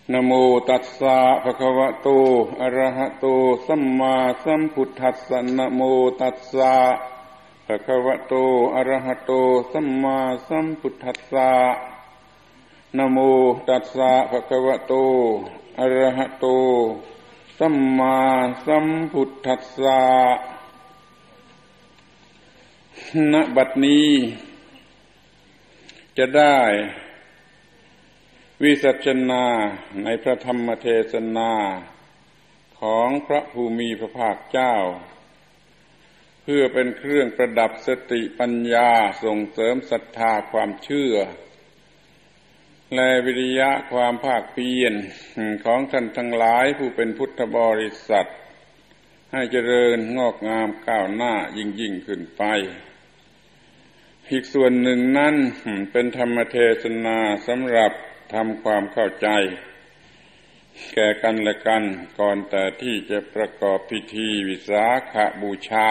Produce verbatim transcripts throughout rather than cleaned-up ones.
นะโมตัสสะภะคะวะโตอะระหะโตสัมมาสัมพุทธัสสะนะโมตัสสะภะคะวะโตอะระหะโตสัมมาสัมพุทธัสสะนะโมตัสสะภะคะวะโตอะระหะโตสัมมาสัมพุทธัสสะณบัดนี้จะได้วิสัชนาในพระธรรมเทศนาของพระภูมิพระภาคเจ้าเพื่อเป็นเครื่องประดับสติปัญญาส่งเสริมศรัทธาความเชื่อและวิริยะความภาคเพียรของท่านทั้งหลายผู้เป็นพุทธบริษัทให้เจริญงอกงามก้าวหน้ายิ่งยิ่งขึ้นไปอีกส่วนหนึ่งนั้นเป็นธรรมเทศนาสำหรับทำความเข้าใจแก่กันและกันก่อนแต่ที่จะประกอบพิธีวิสาขบูชา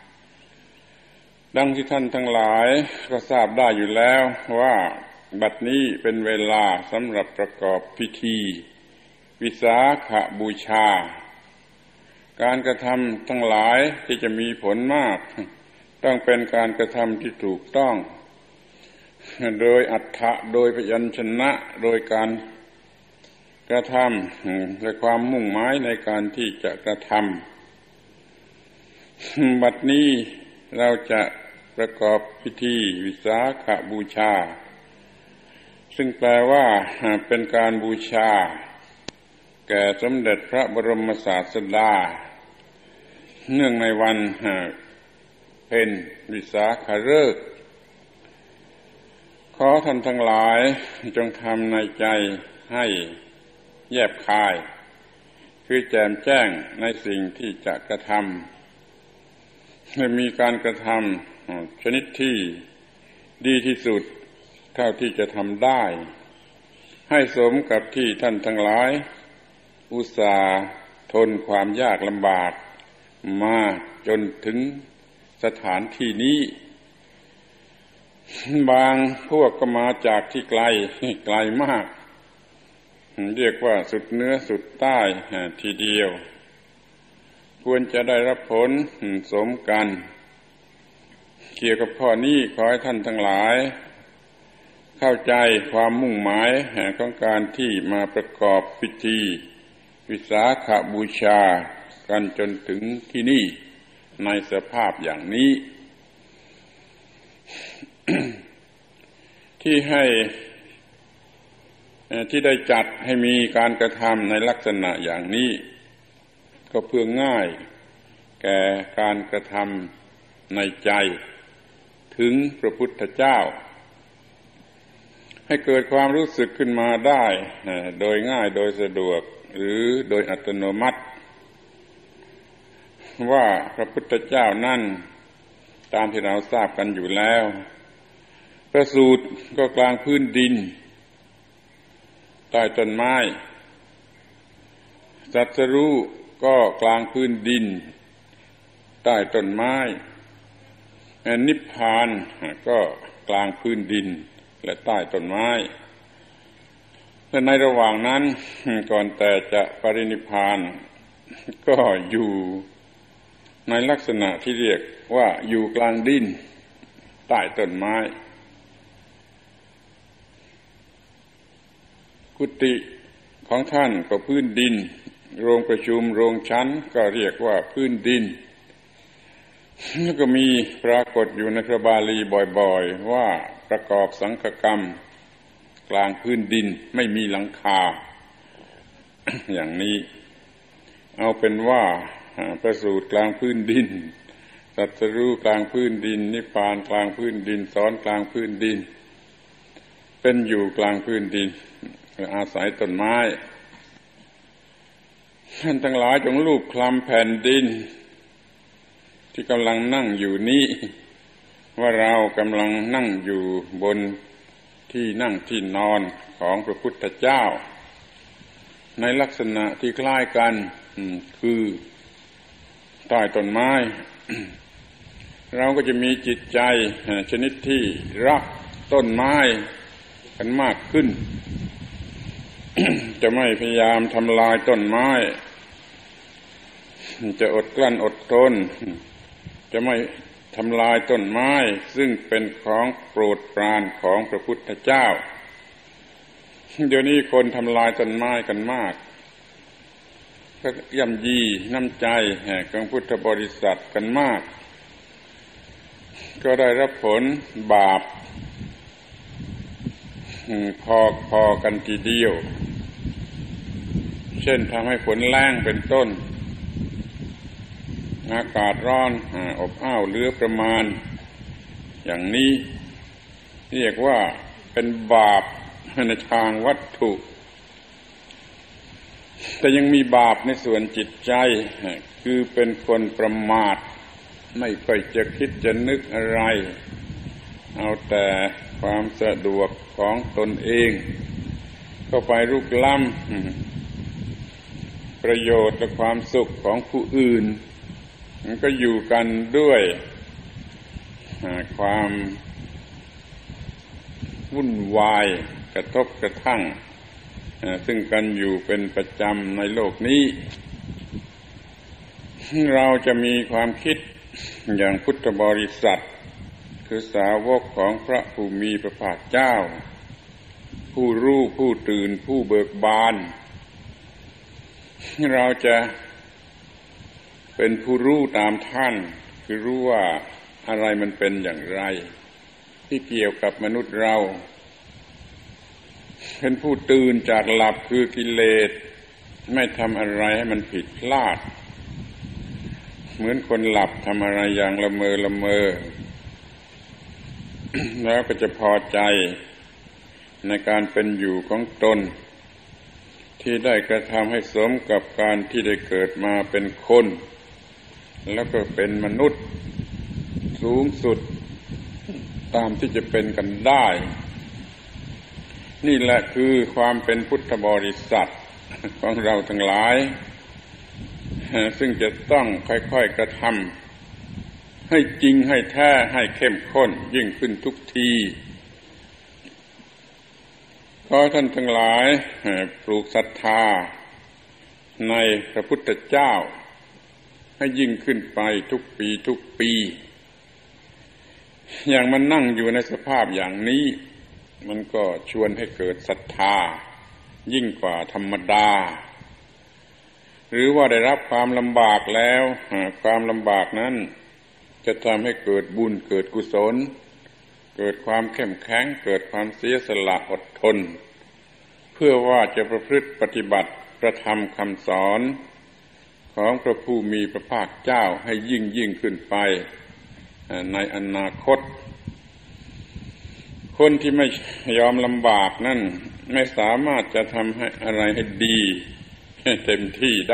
ดังที่ท่านทั้งหลายก็ทราบได้อยู่แล้วว่าบัดนี้เป็นเวลาสำหรับประกอบพิธีวิสาขบูชาการกระทำทั้งหลายที่จะมีผลมากต้องเป็นการกระทำที่ถูกต้องโดยอรรถะโดยพยัญชนะโดยการกระทำและความมุ่งหมายในการที่จะกระทำบัดนี้เราจะประกอบพิธีวิสาขบูชาซึ่งแปลว่าเป็นการบูชาแก่สมเด็จพระบรมศาสดาเนื่องในวันเพ็ญวิสาขฤกษ์ขอท่านทั้งหลายจงทำในใจให้แยบคายคือแจ่มแจ้งในสิ่งที่จะกระทำให้มีการกระทำชนิดที่ดีที่สุดเท่าที่จะทำได้ให้สมกับที่ท่านทั้งหลายอุตส่าห์ทนความยากลำบากมาจนถึงสถานที่นี้บางพวกก็มาจากที่ไกลไกลมากเรียกว่าสุดเหนือสุดใต้ทีเดียวควรจะได้รับผลสมกันเกี่ยวกับข้อนี้ขอให้ท่านทั้งหลายเข้าใจความมุ่งหมายของการที่มาประกอบพิธีวิสาขบูชากันจนถึงที่นี่ในสภาพอย่างนี้ ที่ให้ที่ได้จัดให้มีการกระทำในลักษณะอย่างนี้ก็เพื่อง่ายแก่การกระทำในใจถึงพระพุทธเจ้าให้เกิดความรู้สึกขึ้นมาได้โดยง่ายโดยสะดวกหรือโดยอัตโนมัติว่าพระพุทธเจ้านั่นตามที่เราทราบกันอยู่แล้วประสูติก็กลางพื้นดินใต้ต้นไม้ตรัสรู้ก็กลางพื้นดินใต้ต้นไม้นิพพานก็กลางพื้นดินและใต้ต้นไม้และในระหว่างนั้นก่อนแต่จะปรินิพพานก็อยู่ในลักษณะที่เรียกว่าอยู่กลางดินใต้ต้นไม้กุฏิของท่านก็พื้นดินโรงประชุมโรงชั้นก็เรียกว่าพื้นดินแล้วก็มีปรากฏอยู่ในพระบาลีบ่อยๆว่าประกอบสังฆกรรมกลางพื้นดินไม่มีหลังคา อย่างนี้เอาเป็นว่าประสูติกลางพื้นดินตรัสรู้กลางพื้นดินนิพพานกลางพื้นดินสอนกลางพื้นดินเป็นอยู่กลางพื้นดินอาศัยต้นไม้ท่านทั้งหลายจงลูบคลำแผ่นดินที่กำลังนั่งอยู่นี้ว่าเรากำลังนั่งอยู่บนที่นั่งที่นอนของพระพุทธเจ้าในลักษณะที่คล้ายกันคือใต้ต้นไม้ เราก็จะมีจิตใจชนิดที่รักต้นไม้กันมากขึ้น เพจะไม่พยายามทำลายต้นไม้จะอดกลั้นอดทนจะไม่ทำลายต้นไม้ซึ่งเป็นของโปรดปรานของพระพุทธเจ้าเดี๋ยวนี้คนทำลายต้นไม้กันมากก็ย่ำยีน้ำใจของพุทธบริษัทกันมากก็ได้รับผลบาปพอพอกันทีเดียวเช่นทำให้ฝนแล้งเป็นต้นอากาศร้อนอบอ้าวเหลือประมาณอย่างนี้เรียกว่าเป็นบาปในทางวัตถุแต่ยังมีบาปในส่วนจิตใจคือเป็นคนประมาทไม่ค่อยจะคิดจะนึกอะไรเอาแต่ความสะดวกของตนเองก็ไปรุกล้ำประโยชน์และความสุขของผู้อื่นมันก็อยู่กันด้วยความวุ่นวายกระทบกระทั่งซึ่งกันอยู่เป็นประจำในโลกนี้เราจะมีความคิดอย่างพุทธบริษัทคือสาวกของพระผู้มีพระภาคเจ้าผู้รู้ผู้ตื่นผู้เบิกบานเราจะเป็นผู้รู้ตามท่านคือรู้ว่าอะไรมันเป็นอย่างไรที่เกี่ยวกับมนุษย์เราเป็นผู้ตื่นจากหลับคือกิเลสไม่ทำอะไรให้มันผิดพลาดเหมือนคนหลับทำอะไรอย่างละเมอละเมอ แล้วก็จะพอใจในการเป็นอยู่ของตนที่ได้กระทำให้สมกับการที่ได้เกิดมาเป็นคนแล้วก็เป็นมนุษย์สูงสุดตามที่จะเป็นกันได้นี่แหละคือความเป็นพุทธบริษัทของเราทั้งหลายซึ่งจะต้องค่อยๆกระทำให้จริงให้แท้ให้เข้มข้นยิ่งขึ้นทุกทีขอท่านทั้งหลายปลูกศรัทธาในพระพุทธเจ้าให้ยิ่งขึ้นไปทุกปีทุกปีอย่างมันนั่งอยู่ในสภาพอย่างนี้มันก็ชวนให้เกิดศรัทธายิ่งกว่าธรรมดาหรือว่าได้รับความลำบากแล้วความลำบากนั้นจะทำให้เกิดบุญเกิดกุศลเกิดความเข้มแข็งเกิดความเสียสละอดทนเพื่อว่าจะประพฤติปฏิบัติพระธรรมคำสอนของพระผู้มีพระภาคเจ้าให้ยิ่งยิ่งขึ้นไปในอนาคตคนที่ไม่ยอมลำบากนั่นไม่สามารถจะทำให้อะไรให้ดีเต็มที่ได้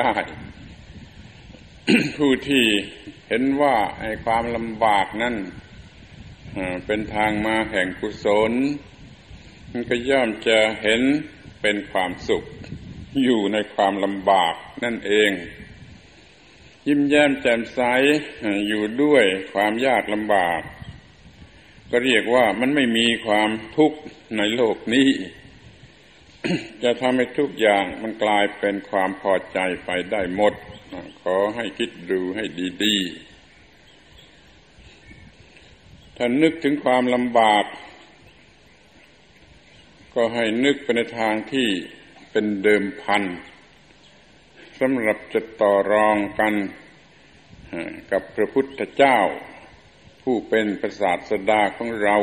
ผู้ที่เห็นว่าไอ้ความลำบากนั่นเป็นทางมาแห่งกุศลมันก็ย่อมจะเห็นเป็นความสุขอยู่ในความลำบากนั่นเองยิ้มแย้มแจ่มใสอยู่ด้วยความยากลำบากก็เรียกว่ามันไม่มีความทุกข์ในโลกนี้ จะทำให้ทุกอย่างมันกลายเป็นความพอใจไปได้หมดขอให้คิดดูให้ดีๆถ้านึกถึงความลำบากก็ให้นึกไปในทางที่เป็นเดิมพันสำหรับจะต่อรองกันกับพระพุทธเจ้าผู้เป็นพระศาสดาของเรา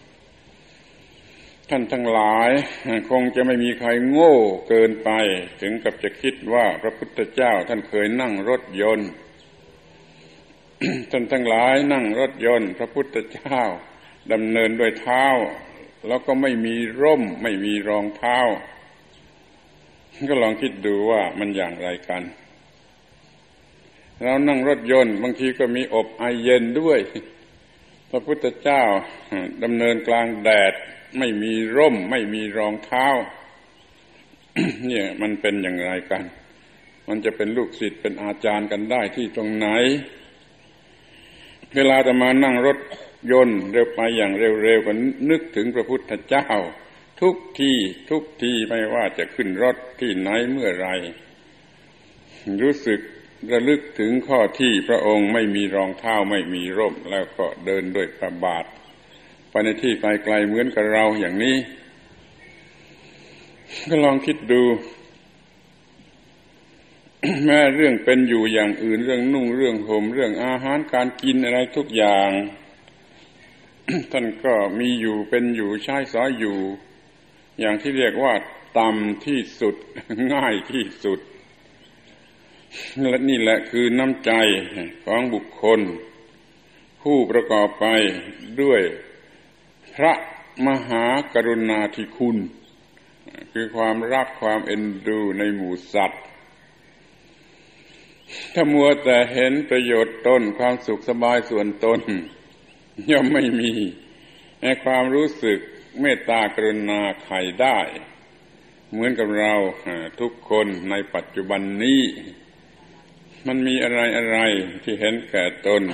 ท่านทั้งหลายคงจะไม่มีใครโง่เกินไปถึงกับจะคิดว่าพระพุทธเจ้าท่านเคยนั่งรถยนต์ ท่านทั้งหลายนั่งรถยนต์พระพุทธเจ้าดำเนินด้วยเท้าแล้วก็ไม่มีร่มไม่มีรองเท้าก็ลองคิดดูว่ามันอย่างไรกันเรานั่งรถยนต์บางทีก็มีอบไอเย็นด้วยพระพุทธเจ้าดำเนินกลางแดดไม่มีร่มไม่มีรองเท้า เนี่ยมันเป็นอย่างไรกันมันจะเป็นลูกศิษย์เป็นอาจารย์กันได้ที่ตรงไหนเวลาจะมานั่งรถยนต์เร็วไปอย่างเร็วๆก็นึกถึงพระพุทธเจ้าทุกที่ทุกที่ไม่ว่าจะขึ้นรถที่ไหนเมื่อไรรู้สึกระลึกถึงข้อที่พระองค์ไม่มีรองเท้าไม่มีร่มแล้วก็เดินด้วยพระบาทไปในที่ไกลๆเหมือนกับเราอย่างนี้ก็ลองคิดดู แม้เรื่องเป็นอยู่อย่างอื่นเรื่องนุ่งเรื่องห่มเรื่องอาหารการกินอะไรทุกอย่าง ท่านก็มีอยู่เป็นอยู่ใช้สอยอยู่อย่างที่เรียกว่าต่ำที่สุดง่ายที่สุดและนี่แหละคือน้ำใจของบุคคลผู้ประกอบไปด้วยพระมหากรุณาธิคุณคือความรักความเอ็นดูในหมู่สัตว์ถ้ามัวแต่เห็นประโยชน์ตนความสุขสบายส่วนตนย่อมไม่มีในความรู้สึกเมตตากรุณาใครได้เหมือนกับเราทุกคนในปัจจุบันนี้มันมีอะไรอะไรที่เห็นแก่ตน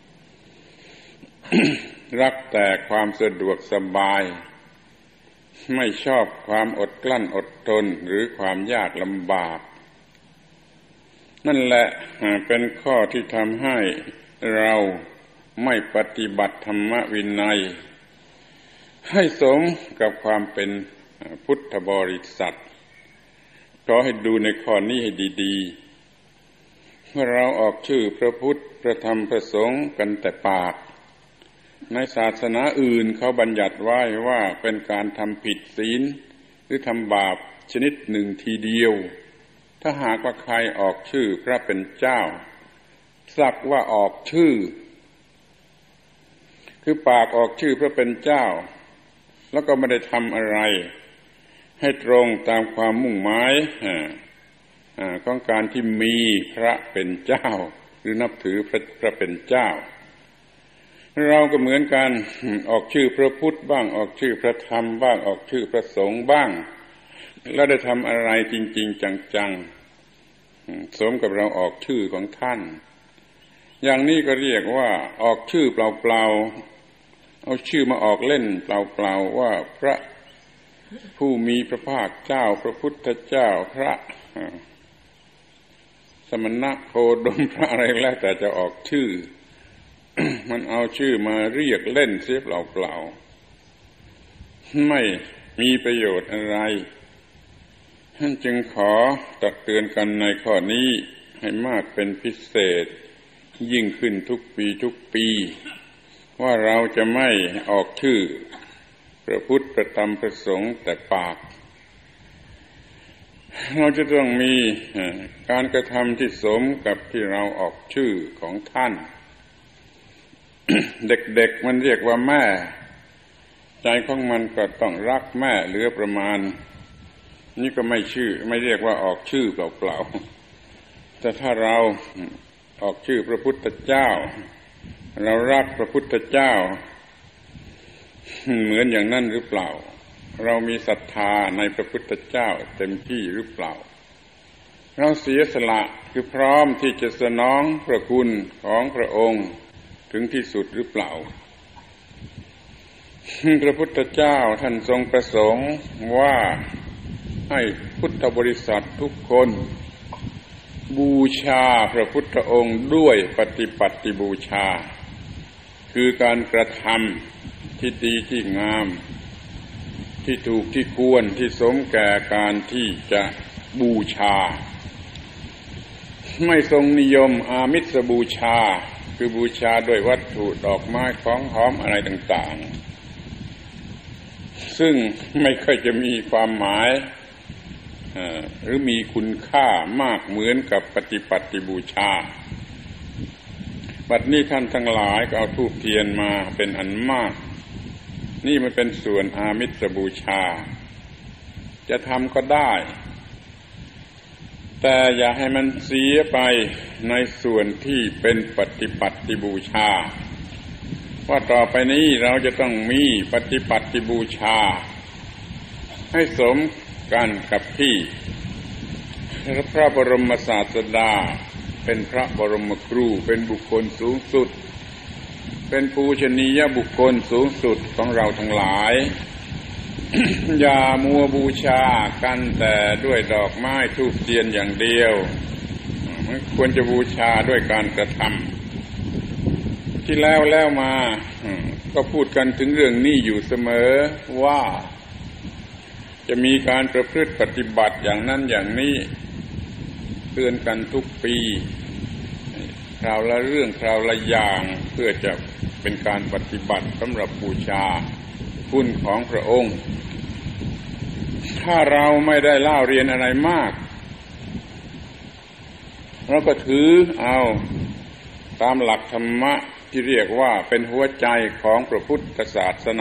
รักแต่ความสะดวกสบายไม่ชอบความอดกลั้นอดทนหรือความยากลำบากนั่นแหละเป็นข้อที่ทำให้เราไม่ปฏิบัติธรรมวินัยให้สมกับความเป็นพุทธบริษัทขอให้ดูในข้อนี้ให้ดีๆเมื่อเราออกชื่อพระพุทธพระธรรมพระสงฆ์กันแต่ปากในศาสนาอื่นเขาบัญญัติไว้ว่าเป็นการทำผิดศีลหรือทำบาปชนิดหนึ่งทีเดียวถ้าหากว่าใครออกชื่อพระเป็นเจ้าสักว่าออกชื่อคือปากออกชื่อพระเป็นเจ้าแล้วก็ไม่ได้ทำอะไรให้ตรงตามความมุ่งหมายของการที่มีพระเป็นเจ้าหรือนับถือพระพระเป็นเจ้าเราก็เหมือนกันออกชื่อพระพุทธบ้างออกชื่อพระธรรมบ้างออกชื่อพระสงฆ์บ้างแล้วได้ทำอะไรจริงๆจังๆสมกับเราออกชื่อของท่านอย่างนี้ก็เรียกว่าออกชื่อเปล่าๆเอาชื่อมาออกเล่นเปล่าๆว่าพระผู้มีพระภาคเจ้าพระพุทธเจ้าพระสมณะโคดมพระอะไรแล้วแต่จะออกชื่อ มันเอาชื่อมาเรียกเล่นเสียเปล่าๆไม่มีประโยชน์อะไรท่านจึงขอตักเตือนกันในข้อนี้ให้มากเป็นพิเศษยิ่งขึ้นทุกปีทุกปีว่าเราจะไม่ออกชื่อพระพุทธพระธรรมพระสงฆ์แต่ปากเราจะต้องมีการกระทำที่สมกับที่เราออกชื่อของท่าน เด็กๆ มันเรียกว่าแม่ใจของมันก็ต้องรักแม่เหลือประมาณนี่ก็ไม่ชื่อไม่เรียกว่าออกชื่อเปล่าๆแต่ถ้าเราออกชื่อพระพุทธเจ้าเรารักพระพุทธเจ้าเหมือนอย่างนั้นหรือเปล่าเรามีศรัทธาในพระพุทธเจ้าเต็มที่หรือเปล่าเราเสียสละคือพร้อมที่จะสนองพระคุณของพระองค์ถึงที่สุดหรือเปล่าพระพุทธเจ้าท่านทรงประสงค์ว่าให้พุทธบริษัททุกคนบูชาพระพุทธองค์ด้วยปฏิปัติบูชาคือการกระทำที่ดีที่งามที่ถูกที่ควรที่สมแก่การที่จะบูชาไม่ทรงนิยมอามิสบูชาคือบูชาด้วยวัตถุดอกไม้ของหอมอะไรต่างๆซึ่งไม่ค่อยจะมีความหมายหรือมีคุณค่ามากเหมือนกับปฏิปัติบูชาบัดนี้ท่านทั้งหลายก็เอาธูปเทียนมาเป็นอันมากนี่มันเป็นส่วนอามิสบูชาจะทำก็ได้แต่อย่าให้มันเสียไปในส่วนที่เป็นปฏิปัติบูชาว่าต่อไปนี้เราจะต้องมีปฏิปัติบูชาให้สมกันกับที่พระบรมศาสดาเป็นพระบรมครูเป็นบุคคลสูงสุดเป็นปูชนียบุคคลสูงสุดของเราทั้งหลายอย่ามัวบูชากันแต่ด้วยดอกไม้ธูปเทียนอย่างเดียวมันควรจะบูชาด้วยการกระทำที่แล้วแล้วมาก็พูดกันถึงเรื่องนี้อยู่เสมอว่าจะมีการประพฤติปฏิบัติอย่างนั้นอย่างนี้เตือนกันทุกปีคราวละเรื่องคราวละอย่างเพื่อจะเป็นการปฏิบัติสำหรับบูชาคุณของพระองค์ถ้าเราไม่ได้เล่าเรียนอะไรมากเราก็ถือเอาตามหลักธรรมะที่เรียกว่าเป็นหัวใจของพระพุทธศาสนา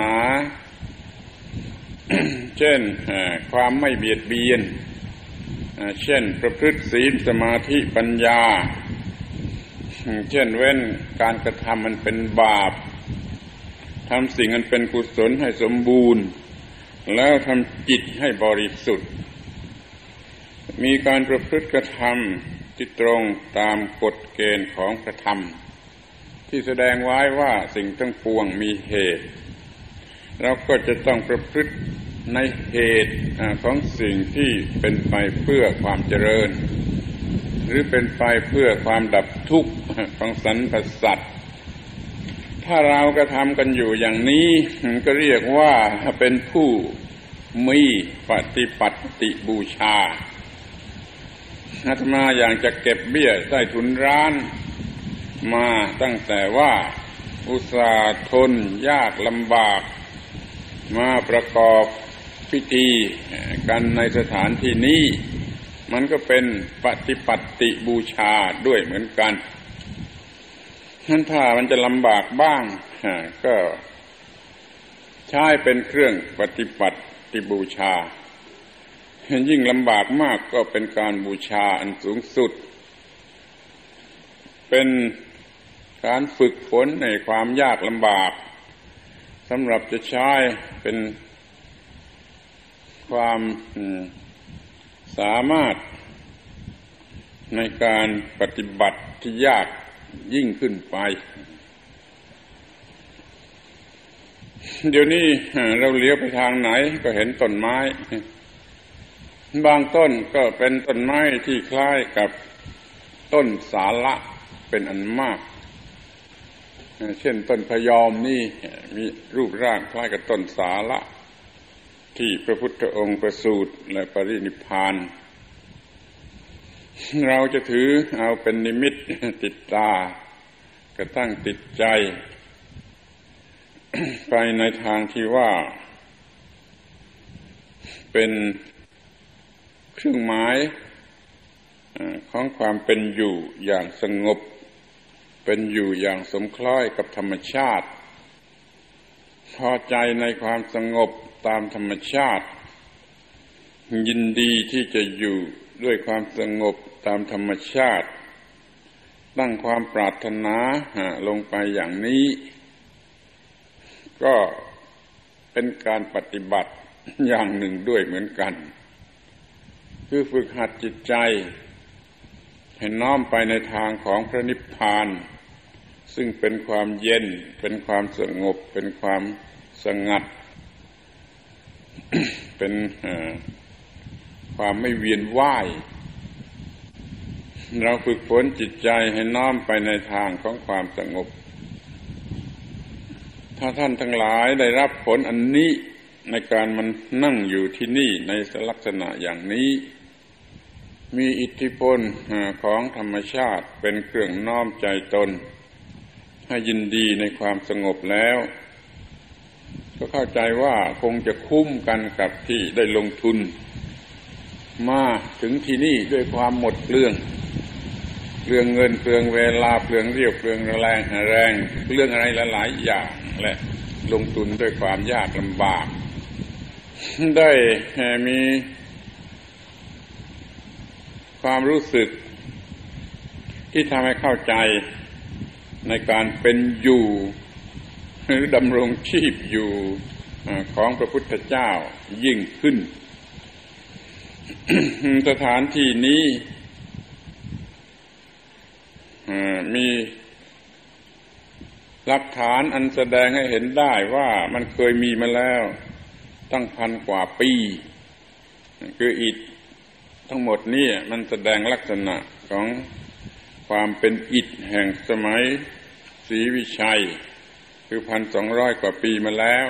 เช่นความไม่เบียดเบียนเช่นประพฤติศีลสมาธิปัญญาเช่นเว้นการกระทำมันเป็นบาปทำสิ่งอันเป็นกุศลให้สมบูรณ์แล้วทำจิตให้บริสุทธิ์มีการประพฤติกระทำที่ตรงตามกฎเกณฑ์ของพระธรรมที่แสดงไว้ว่าสิ่งทั้งปวงมีเหตุเราก็จะต้องประพฤติในเหตุของสิ่งที่เป็นไปเพื่อความเจริญหรือเป็นไปเพื่อความดับทุกข์ของสรรพสัตว์ถ้าเรากระทำกันอยู่อย่างนี้ก็เรียกว่าเป็นผู้มีปฏิปัติบูชาอาตมาอย่างจะเก็บเบี้ยใต้ถุนร้านมาตั้งแต่ว่าอุตส่าห์ทนยากลำบากมาประกอบพิธีกันในสถานที่นี้มันก็เป็นปฏิปัติบูชาด้วยเหมือนกันนั้นถ้ามันจะลำบากบ้างก็ใช้เป็นเครื่องปฏิปัติบูชายิ่งลำบากมากก็เป็นการบูชาอันสูงสุดเป็นการฝึกฝนในความยากลำบากสำหรับจะใช้เป็นความสามารถในการปฏิบัติที่ยากยิ่งขึ้นไปเดี๋ยวนี้เราเลี้ยวไปทางไหนก็เห็นต้นไม้บางต้นก็เป็นต้นไม้ที่คล้ายกับต้นสาละเป็นอันมากเช่นต้นพยอมนี่มีรูปร่างคล้ายกับต้นสาละที่พระพุทธองค์ประสูติและปรินิพพานเราจะถือเอาเป็นนิมิตติดตากระทั่งติดใจ ไปในทางที่ว่าเป็นเครื่องหมายของความเป็นอยู่อย่างสงบเป็นอยู่อย่างสมคล้อยกับธรรมชาติพอใจในความสงบตามธรรมชาติยินดีที่จะอยู่ด้วยความสงบตามธรรมชาติตั้งความปรารถนาลงไปอย่างนี้ก็เป็นการปฏิบัติอย่างหนึ่งด้วยเหมือนกันคือฝึกหัดจิตใจให้น้อมไปในทางของพระนิพพานซึ่งเป็นความเย็นเป็นความสงบเป็นความสงัด เป็นความไม่เวียนว่ายเราฝึกฝนจิตใจให้น้อมไปในทางของความสงบถ้าท่านทั้งหลายได้รับผลอันนี้ในการมันนั่งอยู่ที่นี่ในลักษณะอย่างนี้มีอิทธิพลของธรรมชาติเป็นเครื่องน้อมใจตนให้ยินดีในความสงบแล้วก็เข้าใจว่าคงจะคุ้มกันกับที่ได้ลงทุนมาถึงที่นี่ด้วยความหมดเปลืองเปลืองเงินเปลืองเวลาเปลืองเรี่ยวเปลืองแรงแรงเปลืองอะไรหลายๆอย่างและลงทุนด้วยความยากลำบากได้มีความรู้สึกที่ทำให้เข้าใจในการเป็นอยู่หรือดำรงชีพอยู่ของพระพุทธเจ้ายิ่งขึ้น สถานที่นี้มีหลักฐานอันแสดงให้เห็นได้ว่ามันเคยมีมาแล้วตั้งพันกว่าปีคืออิฐทั้งหมดนี่มันแสดงลักษณะของความเป็นอิฐแห่งสมัยศรีวิชัยคือพันสองร้อยกว่าปีมาแล้ว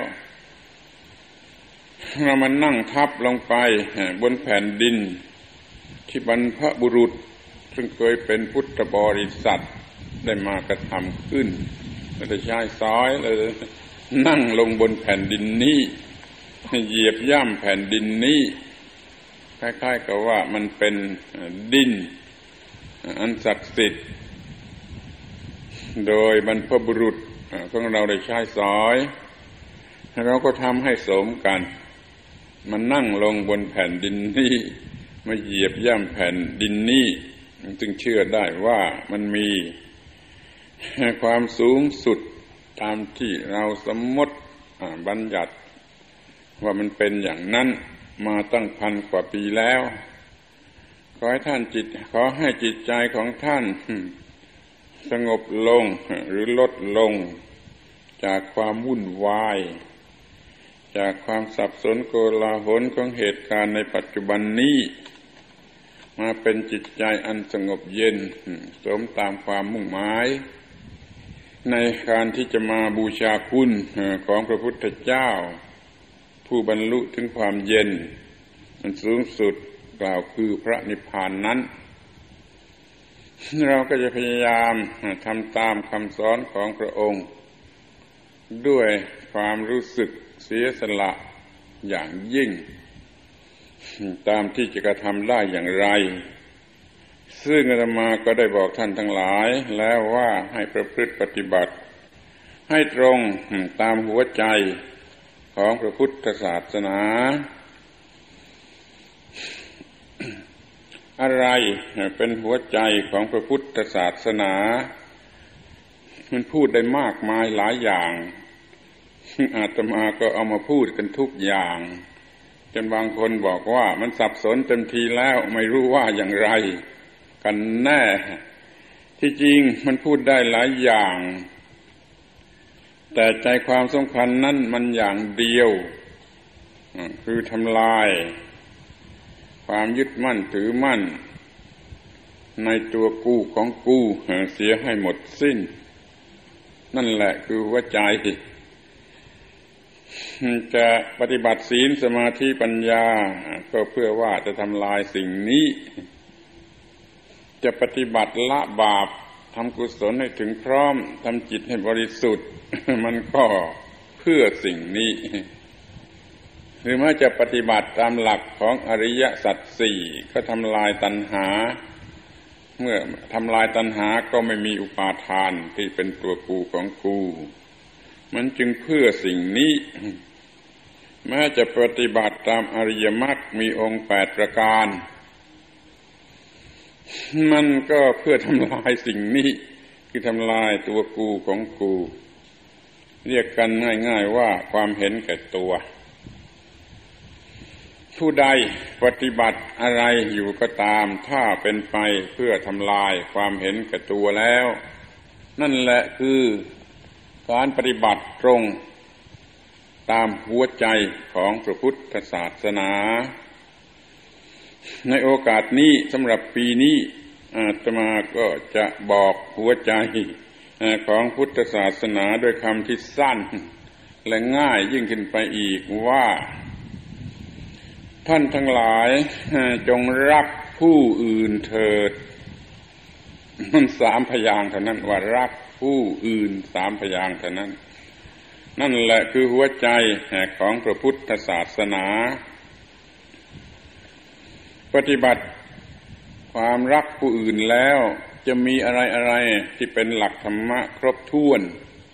เรามันนั่งทับลงไปบนแผ่นดินที่บรรพบุรุษซึ่งเคยเป็นพุทธบริษัทได้มากระทำขึ้นไม่ได้ใช้ซ้อยเลยนั่งลงบนแผ่นดินนี้เหยียบย่ำแผ่นดินนี้คล้ายๆกับว่ามันเป็นดินอันศักดิ์สิทธิ์โดยบรรพบุรุษของเราได้ใช้ซ้อยเราก็ทำให้สมกันมันนั่งลงบนแผ่นดินนี้มาเหยียบย่ำแผ่นดินนี้จึงเชื่อได้ว่ามันมีความสูงสุดตามที่เราสมมติบัญญัติว่ามันเป็นอย่างนั้นมาตั้งพันกว่าปีแล้วขอให้ท่านจิตขอให้จิตใจของท่านสงบลงหรือลดลงจากความวุ่นวายจากความสับสนโกลาหลของเหตุการณ์ในปัจจุบันนี้มาเป็นจิตใจอันสงบเย็นสมตามความมุ่งหมายในการที่จะมาบูชาคุณของพระพุทธเจ้าผู้บรรลุถึงความเย็นมันสูงสุดกล่าวคือพระนิพพานนั้นเราก็จะพยายามทำตามคำสอนของพระองค์ด้วยความรู้สึกเสียสละอย่างยิ่งตามที่จะกระทำได้อย่างไรซึ่งอาตมาก็ได้บอกท่านทั้งหลายแล้วว่าให้ประพฤติปฏิบัติให้ตรงตามหัวใจของพระพุทธศาสนาอะไรเป็นหัวใจของพระพุทธศาสนามันพูดได้มากมายหลายอย่างอาตมาก็เอามาพูดกันทุกอย่างจนบางคนบอกว่ามันสับสนเต็มทีแล้วไม่รู้ว่าอย่างไรกันแน่ที่จริงมันพูดได้หลายอย่างแต่ใจความสำคัญนั้นมันอย่างเดียวคือทำลายความยึดมั่นถือมั่นในตัวกูของกูเสียให้หมดสิ้นนั่นแหละคือหัวใจจะปฏิบัติศีลสมาธิปัญญาก็เพื่อว่าจะทำลายสิ่งนี้จะปฏิบัติละบาปทำกุศลให้ถึงพร้อมทำจิตให้บริสุทธิ์มันก็เพื่อสิ่งนี้หรือแม้จะปฏิบัติตามหลักของอริยสัจสี่ก็ทำลายตัณหาเมื่อทำลายตัณหาก็ไม่มีอุปาทานที่เป็นตัวกูของกูมันจึงเพื่อสิ่งนี้แม้จะปฏิบัติตามอริยมรรคมีองค์แปดประการมันก็เพื่อทำลายสิ่งนี้คือทำลายตัวกูของกูเรียกกันง่ายๆว่าความเห็นแก่ตัวผู้ใดปฏิบัติอะไรอยู่ก็ตามถ้าเป็นไปเพื่อทำลายความเห็นแก่ตัวแล้วนั่นแหละคือการปฏิบัติตรงตามหัวใจของพระพุทธศาสนาในโอกาสนี้สำหรับปีนี้อาตมาก็จะบอกหัวใจของพุทธศาสนาด้วยคำที่สั้นและง่ายยิ่งขึ้นไปอีกว่าท่านทั้งหลายจงรักผู้อื่นเถิดมันสามพยางค์เท่านั้นว่ารักผู้อื่นสามพยางค์เท่านั้นนั่นแหละคือหัวใจของพระพุทธศาสนาปฏิบัติความรักผู้อื่นแล้วจะมีอะไรๆที่เป็นหลักธรรมะครบถ้วน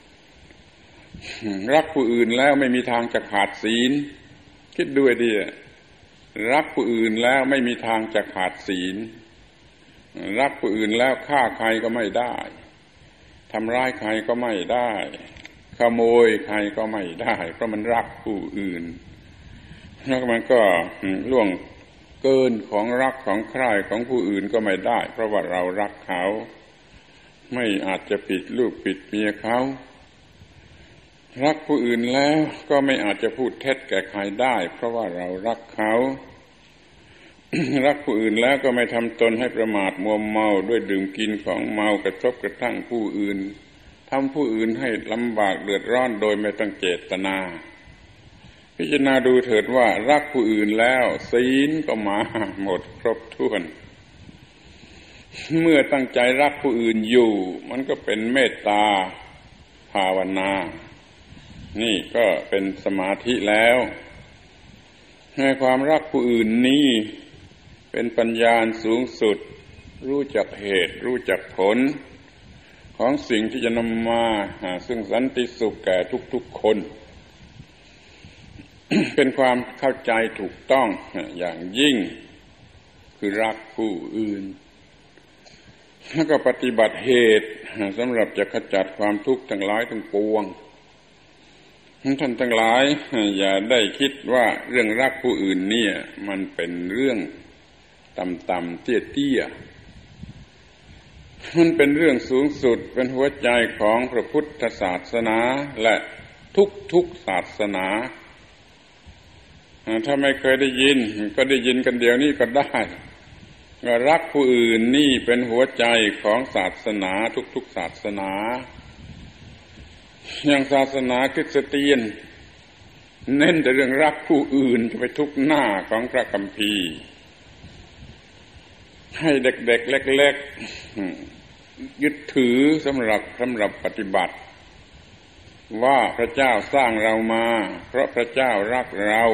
รักผู้อื่นแล้วไม่มีทางจะขาดศีลคิดด้วยดิรักผู้อื่นแล้วไม่มีทางจะขาดศีลรักผู้อื่นแล้วฆ่าใครก็ไม่ได้ทำร้ายใครก็ไม่ได้ขโมยใครก็ไม่ได้เพราะมันรักผู้อื่นแล้วมันก็ล่วงเกินของรักของใคร่ของผู้อื่นก็ไม่ได้เพราะว่าเรารักเขาไม่อาจจะปิดลูกปิดเมียเขารักผู้อื่นแล้วก็ไม่อาจจะพูดเท็จแก่ใครได้เพราะว่าเรารักเขา รักผู้อื่นแล้วก็ไม่ทำตนให้ประมาทมัวเมาด้วยดื่มกินของเมากระทบกระทั่งผู้อื่นทำผู้อื่นให้ลำบากเดือดร้อนโดยไม่ตั้งเจตนาพิจารณาดูเถิดว่ารักผู้อื่นแล้วศีลก็มาหมดครบถ้วนเมื่อตั้งใจรักผู้อื่นอยู่มันก็เป็นเมตตาภาวนานี่ก็เป็นสมาธิแล้วในความรักผู้อื่นนี้เป็นปัญญาสูงสุดรู้จักเหตุรู้จักผลของสิ่งที่จะนำมาซึ่งสันติสุขแก่ทุกๆคน เป็นความเข้าใจถูกต้องอย่างยิ่งคือรักผู้อื่นแล้วก็ปฏิบัติเหตุสำหรับจะขจัดความทุกข์ทั้งหลายทั้งปวงท่านทั้งหลายอย่าได้คิดว่าเรื่องรักผู้อื่นเนี่ยมันเป็นเรื่องต่ำๆเตี้ยๆมันเป็นเรื่องสูงสุดเป็นหัวใจของพระพุทธศาสนาและทุกๆศาสนาถ้าไม่เคยได้ยินก็ได้ยินกันเดี๋ยวนี้ก็ได้ว่ารักผู้อื่นนี่เป็นหัวใจของศาสนาทุกๆศาสนาอย่างศาสนาคริสเตียนเน้นแต่เรื่องรักผู้อื่นจะไปทุกหน้าของพระคัมภีร์ให้เด็กๆเล็กๆยึดถือสำหรับสำหรับปฏิบัติว่าพระเจ้าสร้างเรามาเพราะพระเจ้ารักเรา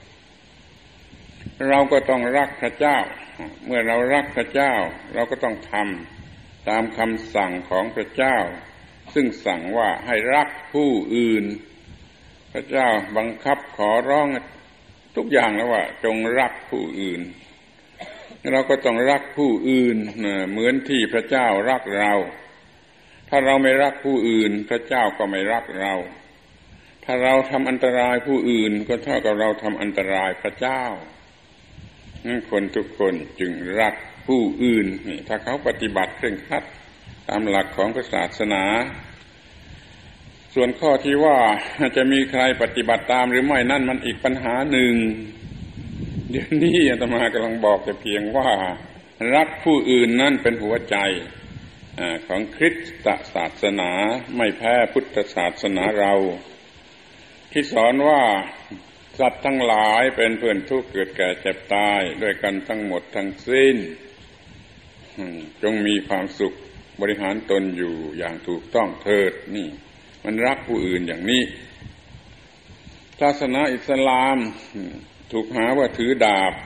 เราก็ต้องรักพระเจ้าเมื่อเรารักพระเจ้าเราก็ต้องทำตามคำสั่งของพระเจ้าซึ่งสั่งว่าให้รักผู้อื่นพระเจ้าบังคับขอร้องทุกอย่างแล้วว่าจงรักผู้อื่นเราก็ต้องรักผู้อื่นเหมือนที่พระเจ้ารักเราถ้าเราไม่รักผู้อื่นพระเจ้าก็ไม่รักเราถ้าเราทำอันตรายผู้อื่นก็เท่ากับเราทำอันตรายพระเจ้าคนทุกคนจึงรักผู้อื่นนี่ถ้าเขาปฏิบัติเคร่งครัดตามหลักของศาสนาส่วนข้อที่ว่าจะมีใครปฏิบัติตามหรือไม่นั่นมันอีกปัญหาหนึ่งเดี๋ยวนี้อาตมากำลังบอกแต่เพียงว่ารักผู้อื่นนั่นเป็นหัวใจของคริสตศาสนาไม่แพ้พุทธศาสนาเราที่สอนว่าสัตว์ทั้งหลายเป็นเพื่อนทุกข์เกิดแก่เจ็บตายด้วยกันทั้งหมดทั้งสิ้นจงมีความสุขบริหารตนอยู่อย่างถูกต้องเถิดนี่มันรักผู้อื่นอย่างนี้ศาสนาอิสลามถูกหาว่าถือดาบ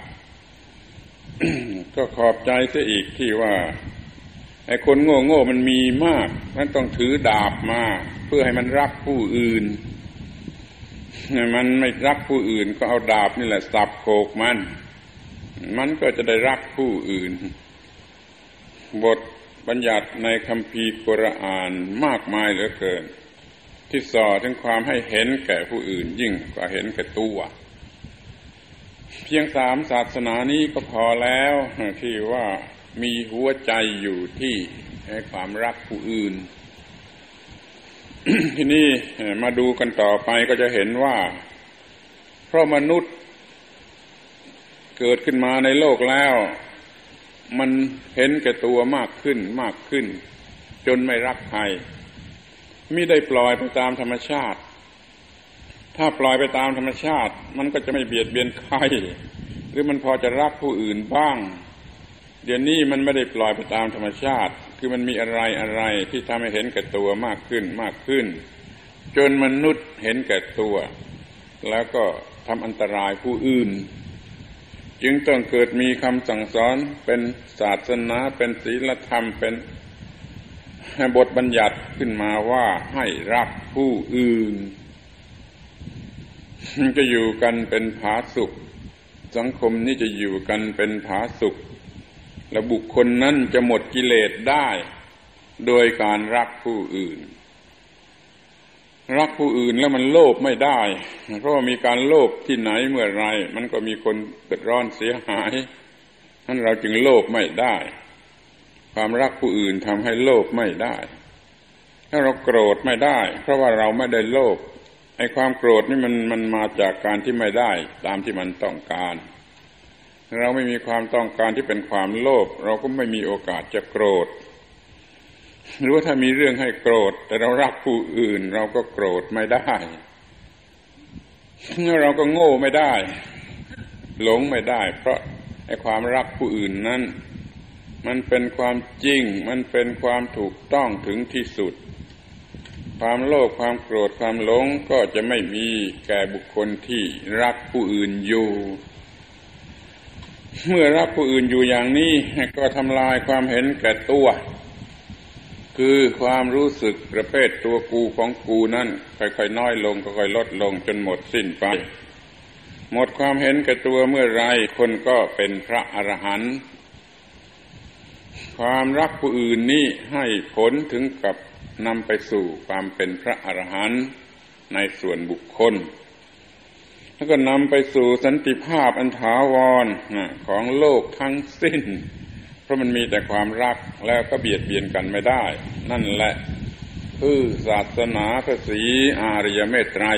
ก็ขอบใจเสียอีกที่ว่าไอ้คนโง่ๆมันมีมากมันต้องถือดาบมาเพื่อให้มันรักผู้อื่นมันไม่รักผู้อื่นก็เอาดาบนี่แหละสับโขกมันมันก็จะได้รักผู้อื่นบทบัญญัติในคัมภีร์กุรอานมากมายเหลือเกินที่สอนถึงความให้เห็นแก่ผู้อื่นยิ่งกว่าเห็นแก่ตัวเพียงสามศาสนานี้ก็พอแล้วที่ว่ามีหัวใจอยู่ที่ให้ความรักผู้อื่น ทีนี้มาดูกันต่อไปก็จะเห็นว่าเพราะมนุษย์เกิดขึ้นมาในโลกแล้วมันเห็นแก่ตัวมากขึ้นมากขึ้นจนไม่รักใครไม่ได้ปล่อยไปตามธรรมชาติถ้าปล่อยไปตามธรรมชาติมันก็จะไม่เบียดเบียนใครหรือมันพอจะรักผู้อื่นบ้างเดี๋ยวนี้มันไม่ได้ปล่อยไปตามธรรมชาติคือมันมีอะไรอะไรที่ทำให้เห็นแก่ตัวมากขึ้นมากขึ้นจนมนุษย์เห็นแก่ตัวแล้วก็ทำอันตรายผู้อื่นจึงต้องเกิดมีคำสั่งสอนเป็นศาสนาเป็นศีลธรรมเป็นบทบัญญัติขึ้นมาว่าให้รักผู้อื่นจะอยู่กันเป็นผาสุกสังคมนี้จะอยู่กันเป็นผาสุกและบุคคลนั้นจะหมดกิเลสได้โดยการรักผู้อื่นรักผู้อื่นแล้วมันโลภไม่ได้เพราะว่ามีการโลภที่ไหนเมื่อไรมันก็มีคนเดือดร้อนเสียหายนั้นเราจึงโลภไม่ได้ความรักผู้อื่นทำให้โลภไม่ได้ถ้าเราโกรธไม่ได้เพราะว่าเราไม่ได้โลภไอ้ความโกรธนี่มันมันมาจากการที่ไม่ได้ตามที่มันต้องการเราไม่มีความต้องการที่เป็นความโลภเราก็ไม่มีโอกาสจะโกรธหรือว่าถ้ามีเรื่องให้โกรธแต่เรารักผู้อื่นเราก็โกรธไม่ได้เราก็โง่ไม่ได้หลงไม่ได้เพราะไอ้ความรักผู้อื่นนั้นมันเป็นความจริงมันเป็นความถูกต้องถึงที่สุดความโลภความโกรธความหลงก็จะไม่มีแก่บุคคลที่รักผู้อื่นอยู่เมื่อรักผู้อื่นอยู่อย่างนี้ก็ทำลายความเห็นแก่ตัวคือความรู้สึกประเภทตัวกูของกูนั่นค่อยๆน้อยลงค่อยๆลดลงจนหมดสิ้นไปหมดความเห็นแก่ตัวเมื่อไรคนก็เป็นพระอรหันต์ความรักผู้อื่นนี้ให้ผลถึงกับนำไปสู่ความเป็นพระอรหันต์ในส่วนบุคคลแล้วก็นำไปสู่สันติภาพอันถาวรของโลกทั้งสิ้นเพราะมันมีแต่ความรักแล้วก็เบียดเบียนกันไม่ได้นั่นแหละคือศาสนาพระศรีอริยเมตไตร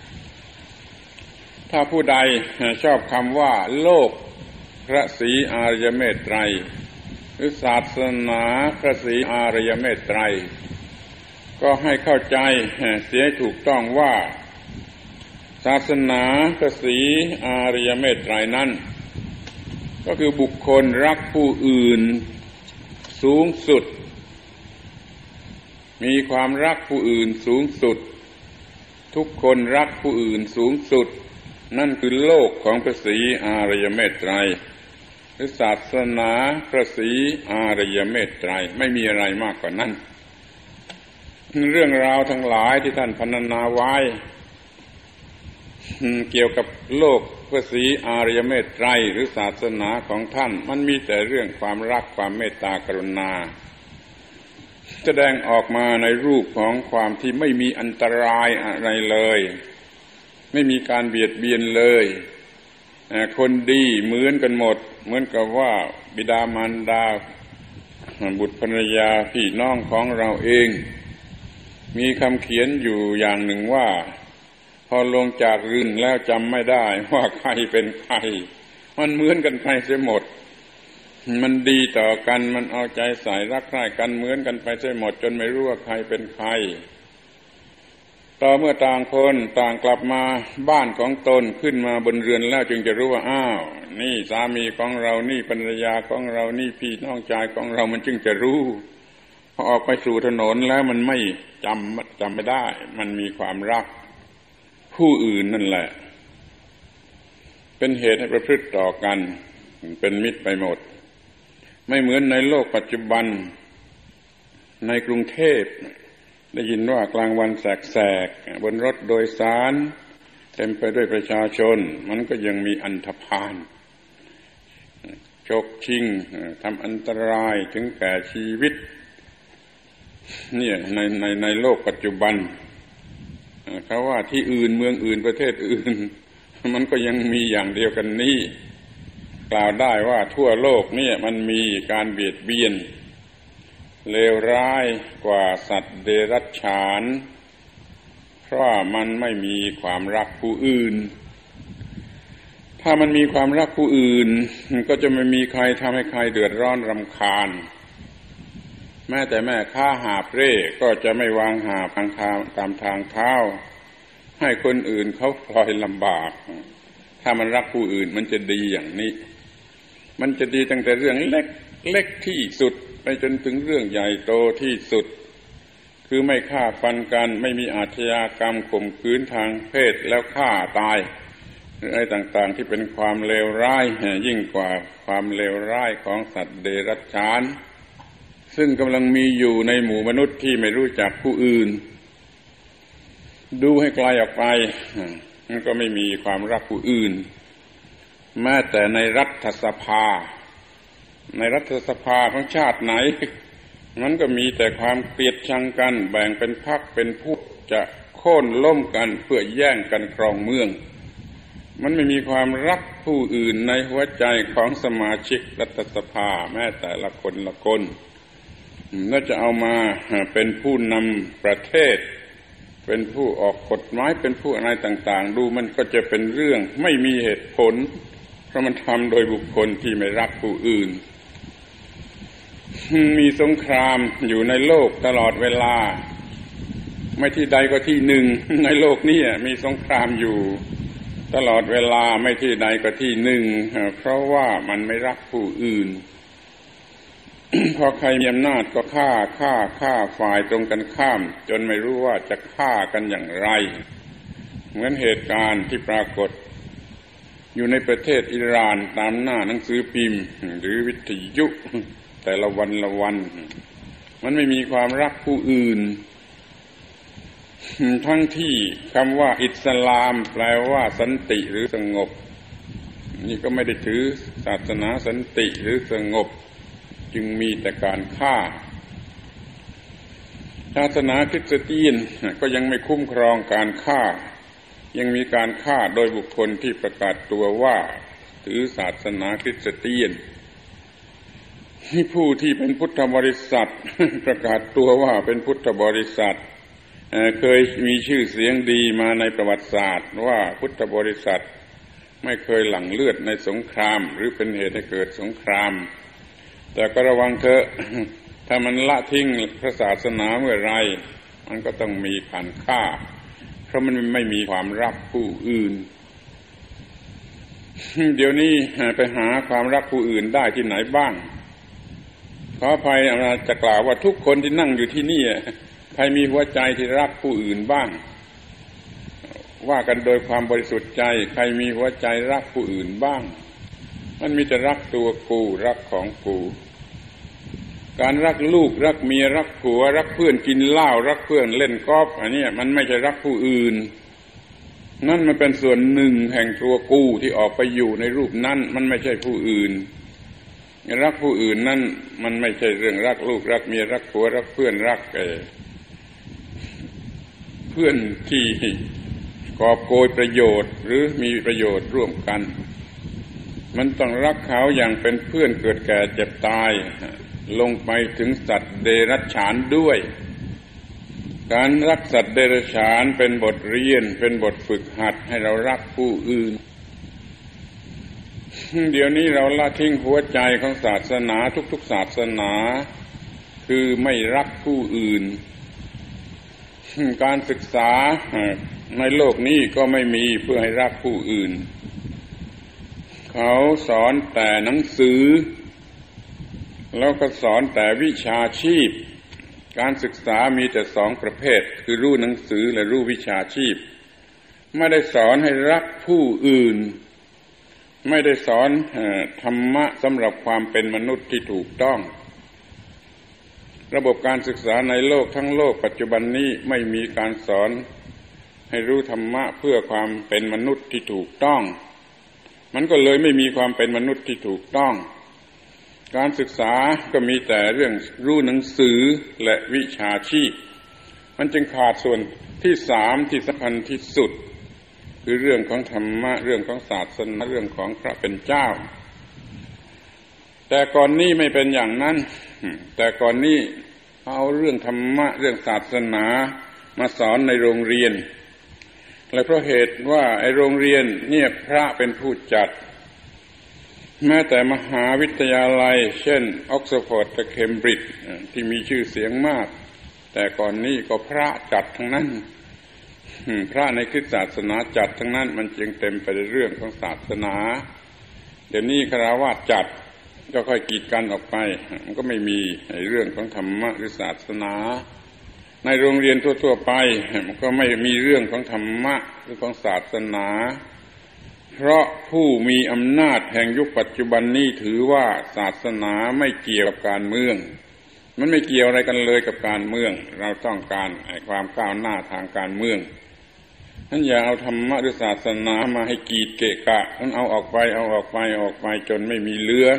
ถ้าผู้ใดชอบคำว่าโลกพระศรีอริยเมตไตรหรือศาสนาพระศรีอริยเมตไตรก็ให้เข้าใจเสียให้ถูกต้องว่าศาสนาพระศรีอริยเมตไตรนั้นก็คือบุคคลรักผู้อื่นสูงสุดมีความรักผู้อื่นสูงสุดทุกคนรักผู้อื่นสูงสุดนั่นคือโลกของพระศรีอริยเมตไตรหรือศาสนาพระศรีอริยเมตไตรไม่มีอะไรมากกว่านั้นเรื่องราวทั้งหลายที่ท่านพรรณนาไว้เกี่ยวกับโลกพระศรีอริยเมตไตรหรือศาสนาของท่านมันมีแต่เรื่องความรักความเมตตากรุณาแสดงออกมาในรูปของความที่ไม่มีอันตรายอะไรเลยไม่มีการเบียดเบียนเลยคนดีเหมือนกันหมดเหมือนกับว่าบิดามารดาบุตรภรรยาพี่น้องของเราเองมีคำเขียนอยู่อย่างหนึ่งว่าพอลงจากเรือนแล้วจำไม่ได้ว่าใครเป็นใครมันเหมือนกันไปเสียหมดมันดีต่อกันมันเอาใจใส่รักใคร่กันเหมือนกันไปเสียหมดจนไม่รู้ว่าใครเป็นใครต่อเมื่อต่างคนต่างกลับมาบ้านของตนขึ้นมาบนเรือนแล้วจึงจะรู้ว่าอ้าวนี่สามีของเรานี่ภรรยาของเรานี่พี่น้องชายของเรามันจึงจะรู้พอออกไปสู่ถนนแล้วมันไม่จำจำไม่ได้มันมีความรักผู้อื่นนั่นแหละเป็นเหตุให้ประพฤติต่อกันเป็นมิตรไปหมดไม่เหมือนในโลกปัจจุบันในกรุงเทพได้ยินว่ากลางวันแสกๆบนรถโดยสารเต็มไปด้วยประชาชนมันก็ยังมีอันธพาลฉกชิงทำอันตรายถึงแก่ชีวิตเนี่ยในในในโลกปัจจุบันเขาว่าที่อื่นเมืองอื่นประเทศอื่นมันก็ยังมีอย่างเดียวกันนี้กล่าวได้ว่าทั่วโลกเนี่ยมันมีการเบียดเบียนเลวร้ายกว่าสัตว์เดรัจฉานเพราะมันไม่มีความรักผู้อื่นถ้ามันมีความรักผู้อื่นก็จะไม่มีใครทำให้ใครเดือดร้อนรำคาญแม้แต่แม่ค้าหาบเร่ก็จะไม่วางหาบทางทางตามทางเท้าให้คนอื่นเขาพลอยลำบากถ้ามันรักผู้อื่นมันจะดีอย่างนี้มันจะดีตั้งแต่เรื่องเล็กเล็กที่สุดไปจนถึงเรื่องใหญ่โตที่สุดคือไม่ฆ่าฟันกันไม่มีอาชญากรรมข่มขืนทางเพศแล้วฆ่าตายอะไรต่างๆที่เป็นความเลวร้ายยิ่งกว่าความเลวร้ายของสัตว์เดรัจฉานซึ่งกำลังมีอยู่ในหมู่มนุษย์ที่ไม่รู้จักผู้อื่นดูให้ไกลออกไปมันก็ไม่มีความรักผู้อื่นแม้แต่ในรัฐสภาในรัฐสภาของชาติไหนมันก็มีแต่ความเกลียดชังกันแบ่งเป็นพรรคเป็นพวกจะโค่นล้มกันเพื่อแย่งกันครองเมืองมันไม่มีความรักผู้อื่นในหัวใจของสมาชิกรัฐสภาแม้แต่ละคนละคนน่าจะเอามาเป็นผู้นำประเทศเป็นผู้ออกกฎหมายเป็นผู้อะไรต่างๆดูมันก็จะเป็นเรื่องไม่มีเหตุผลเพราะมันทำโดยบุคคลที่ไม่รักผู้อื่นมีสงครามอยู่ในโลกตลอดเวลาไม่ที่ใดก็ที่หนึ่งในโลกนี้มีสงครามอยู่ตลอดเวลาไม่ที่ใดก็ที่หนึ่งเพราะว่ามันไม่รักผู้อื่น พอใครมีอำนาจก็ฆ่าฆ่าฆ่าฝ่ายตรงกันข้ามจนไม่รู้ว่าจะฆ่ากันอย่างไรเหมือนเหตุการณ์ที่ปรากฏอยู่ในประเทศอิหร่านตามหน้าหนังสือพิมพ์หรือวิทยุแต่ละวันละวันมันไม่มีความรักผู้อื่นทั้งที่คำว่าอิสลามแปลว่าสันติหรือสงบนี่ก็ไม่ได้ถือศาสนาสันติหรือสงบจึงมีแต่การฆ่าศาสนาคริสเตียนก็ยังไม่คุ้มครองการฆ่ายังมีการฆ่าโดยบุคคลที่ประกาศตัวว่าถือศาสนาคริสเตียนที่ผู้ที่เป็นพุทธบริษัทประกาศตัวว่าเป็นพุทธบริษัทเคยมีชื่อเสียงดีมาในประวัติศาสตร์ว่าพุทธบริษัทไม่เคยหลั่งเลือดในสงครามหรือเป็นเหตุให้เกิดสงครามแต่ก็ระวังเถอะถ้ามันละทิ้งพระศาสนาเมื่อไรมันก็ต้องมีการฆ่าเพราะมันไม่มีความรักผู้อื่นเดี๋ยวนี้ไปหาความรักผู้อื่นได้ที่ไหนบ้างขออภัยจะกล่าวว่าทุกคนที่นั่งอยู่ที่นี่ใครมีหัวใจที่รักผู้อื่นบ้างว่ากันโดยความบริสุทธิ์ใจใครมีหัวใจรักผู้อื่นบ้างมันมีแต่รักตัวกูรักของกูการรักลูกรักเมียรักผัวรักเพื่อนกินเหล้ารักเพื่อนเล่นกอล์ฟอันนี้มันไม่ใช่รักผู้อื่นนั่นมันเป็นส่วนหนึ่งแห่งตัวกูที่ออกไปอยู่ในรูปนั้นมันไม่ใช่ผู้อื่นรักผู้อื่นนั่นมันไม่ใช่เรื่องรักลูกรักเมียรักผัวรักเพื่อนรักเพื่อนที่กอบโกยประโยชน์หรือมีประโยชน์ร่วมกันมันต้องรักเขาอย่างเป็นเพื่อนเกิดแก่เจ็บตายลงไปถึงสัตว์เดรัจฉานด้วยการรักสัตว์เดรัจฉานเป็นบทเรียนเป็นบทฝึกหัดให้เรารักผู้อื่นเดี๋ยวนี้เราละทิ้งหัวใจของศาสนาทุกๆศาสนาคือไม่รักผู้อื่นการศึกษาในโลกนี้ก็ไม่มีเพื่อให้รักผู้อื่นเขาสอนแต่หนังสือแล้วก็สอนแต่วิชาชีพการศึกษามีแต่สองประเภทคือรู้หนังสือและรู้วิชาชีพไม่ได้สอนให้รักผู้อื่นไม่ได้สอนธรรมะสำหรับความเป็นมนุษย์ที่ถูกต้องระบบการศึกษาในโลกทั้งโลกปัจจุบันนี้ไม่มีการสอนให้รู้ธรรมะเพื่อความเป็นมนุษย์ที่ถูกต้องมันก็เลยไม่มีความเป็นมนุษย์ที่ถูกต้องการศึกษาก็มีแต่เรื่องรู้หนังสือและวิชาชีพมันจึงขาดส่วนที่สามที่สำคัญที่สุดคือเรื่องของธรรมะเรื่องของศาสนาเรื่องของพระเป็นเจ้าแต่ก่อนนี้ไม่เป็นอย่างนั้นแต่ก่อนนี้เอาเรื่องธรรมะเรื่องศาสนามาสอนในโรงเรียนและเพราะเหตุว่าไอ้โรงเรียนเนี่ยพระเป็นผู้จัดแม้แต่มหาวิทยาลัยเช่นออกซฟอร์ดและเคมบริดจ์ที่มีชื่อเสียงมากแต่ก่อนนี้ก็พระจัดทั้งนั้นพระในคริสตศาสนาจัดทั้งนั้นมันจึงเต็มไปด้วยเรื่องของศาสนาเดี๋ยวนี้คฤหัสถ์จัดก็ค่อยกีดกันออกไปมันก็ไม่มีเรื่องของธรรมะหรือศาสนาในโรงเรียนทั่วๆไปมันก็ไม่มีเรื่องของธรรมะหรือของศาสนาเพราะผู้มีอำนาจแห่งยุคปัจจุบันนี้ถือว่าศาสนาไม่เกี่ยวกับการเมืองมันไม่เกี่ยวอะไรกันเลยกับการเมืองเราต้องการความก้าวหน้าทางการเมืองนั่นอย่าเอาธรรมะหรือศาสนามาให้กีดเกะกะมันเอาออกไปเอาออกไปออกไปจนไม่มีเหลือ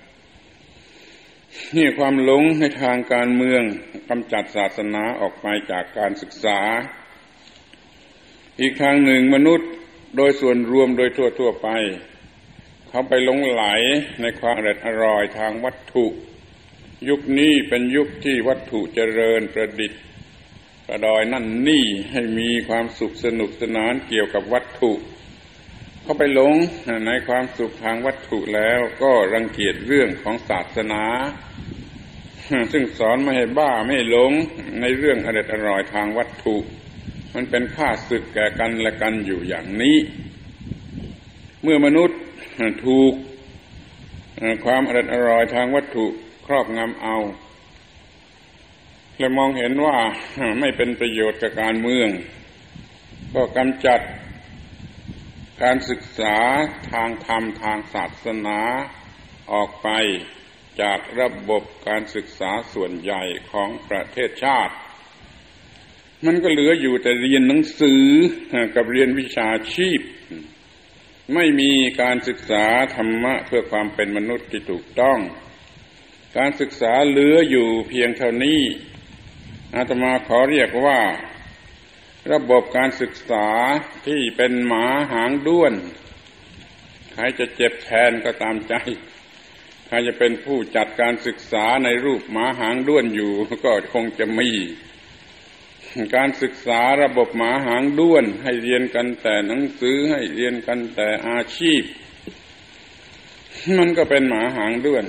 นี่ความหลงในทางการเมืองกำจัดศาสนาออกไปจากการศึกษาอีกทางหนึ่งมนุษย์โดยส่วนรวมโดยทั่วๆไปเขาไปหลงไหลในความอร่อยอร่อยทางวัตถุยุคนี้เป็นยุคที่วัตถุเจริญประดิษฐ์ประดอยนั่นนี่ให้มีความสุขสนุกสนานเกี่ยวกับวัตถุเข้าไปหลงในความสุขทางวัตถุแล้วก็รังเกียจเรื่องของศาสนาซึ่งสอนไม่ให้บ้าไม่หลงในเรื่องอร่อยอร่อยทางวัตถุมันเป็นข้าศึกแก่กันและกันอยู่อย่างนี้เมื่อมนุษย์ถูกความอร่อยอร่อยทางวัตถุครอบงำเอาและมองเห็นว่าไม่เป็นประโยชน์กับการเมืองก็กำจัดการศึกษาทางธรรมทางศาสนาออกไปจากระบบการศึกษาส่วนใหญ่ของประเทศชาติมันก็เหลืออยู่แต่เรียนหนังสือกับเรียนวิชาชีพไม่มีการศึกษาธรรมะเพื่อความเป็นมนุษย์ที่ถูกต้องการศึกษาเหลืออยู่เพียงเท่านี้อาตมาขอเรียกว่าระบบการศึกษาที่เป็นหมาหางด้วนใครจะเจ็บแทนก็ตามใจใครจะเป็นผู้จัดการศึกษาในรูปหมาหางด้วนอยู่ก็คงจะมีการศึกษาระบบหมาหางด้วนให้เรียนกันแต่หนังสือให้เรียนกันแต่อาชีพมันก็เป็นหมาหางด้วน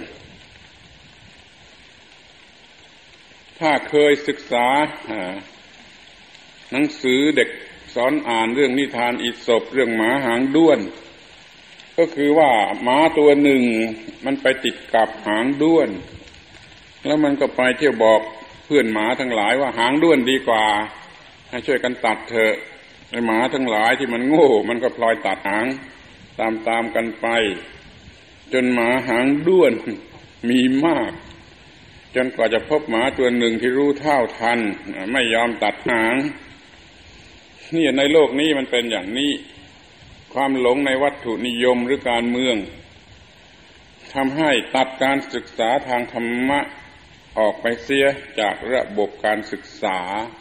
ถ้าเคยศึกษาหนังสือเด็กสอนอ่านเรื่องนิทานอีสปเรื่องหมาหางด้วนก็คือว่าหมาตัวหนึ่งมันไปติดกับหางด้วนแล้วมันก็ไปเที่ยวบอกเพื่อนหมาทั้งหลายว่าหางด้วนดีกว่าให้ช่วยกันตัดเถอะไอ้หมาทั้งหลายที่มันโง่มันก็พลอยตัดหางตามๆกันไปจนหมาหางด้วนมีมากจนกว่าจะพบหมาตัวหนึ่งที่รู้เท่าทันไม่ยอมตัดหางนี่ในโลกนี้มันเป็นอย่างนี้ความหลงในวัตถุนิยมหรือการเมืองทำให้ตัดการศึกษาทางธรรมะออกไปเสียจากระบบการศึกษา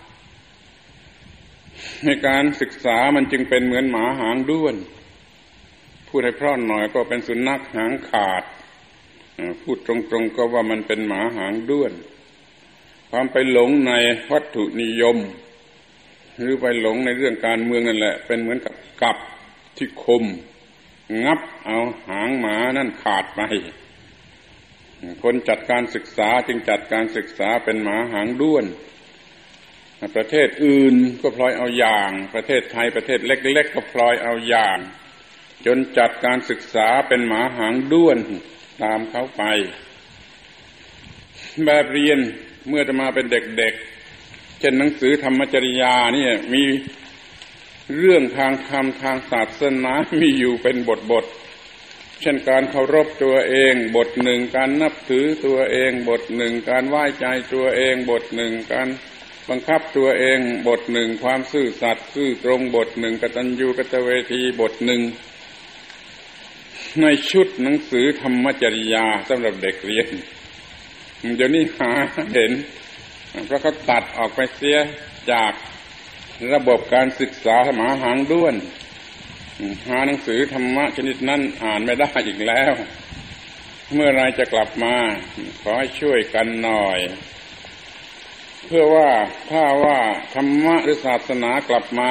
ในการศึกษามันจึงเป็นเหมือนหมาหางด้วนพูดให้เพราะหน่อยก็เป็นสุนัขหางขาดพูดตรงๆก็ว่ามันเป็นหมาหางด้วนความไปหลงในวัตถุนิยมหรือไปหลงในเรื่องการเมืองนั่นแหละเป็นเหมือนกับกับที่คมงับเอาหางหมานั่นขาดไปคนจัดการศึกษาจึงจัดการศึกษาเป็นหมาหางด้วนประเทศอื่นก็พลอยเอาอย่างประเทศไทยประเทศเล็กๆก็พลอยเอาอย่างจนจัดการศึกษาเป็นหมาหางด้วนตามเขาไปแบบเรียนเมื่อจะมาเป็นเด็กๆเช่นหนังสือธรรมจริยานี่มีเรื่องทางธรรมทางศาสนามีอยู่เป็นบทๆเช่นการเคารพตัวเองบทหนึ่งการนับถือตัวเองบทหนึ่งการไหว้ใจตัวเองบทหนึ่งการบังคับตัวเองบทหนึ่งความซื่อสัตย์ซื่อตรงบทหนึ่งกตัญญูกตเวทีบทหนึ่งในชุดหนังสือธรรมจริยาสำหรับเด็กเรียนเดี๋ยวนี้หาเห็นเพราะเขาตัดออกไปเสียจากระบบการศึกษาหมาหางด้วนหาหนังสือธรรมะชนิดนั้นอ่านไม่ได้อีกแล้วเมื่อไรจะกลับมาขอให้ช่วยกันหน่อยเพื่อว่าถ้าว่าธรรมะหรือศาสนากลับมา